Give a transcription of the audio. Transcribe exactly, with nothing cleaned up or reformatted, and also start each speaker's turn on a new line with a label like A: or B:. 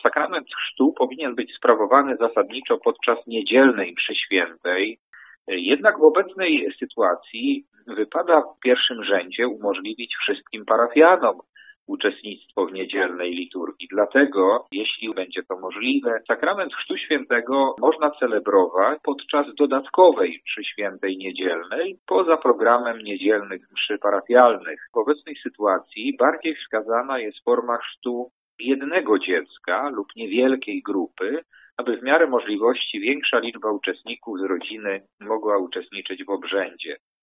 A: Sakrament chrztu powinien być sprawowany zasadniczo podczas niedzielnej mszy świętej, jednak w obecnej sytuacji wypada w pierwszym rzędzie umożliwić wszystkim parafianom uczestnictwo w niedzielnej liturgii. Dlatego, jeśli będzie to możliwe, sakrament Chrztu Świętego można celebrować podczas dodatkowej mszy świętej niedzielnej, poza programem niedzielnych mszy parafialnych. W obecnej sytuacji bardziej wskazana jest forma chrztu jednego dziecka lub niewielkiej grupy, aby w miarę możliwości większa liczba uczestników z rodziny mogła uczestniczyć w obrzędzie.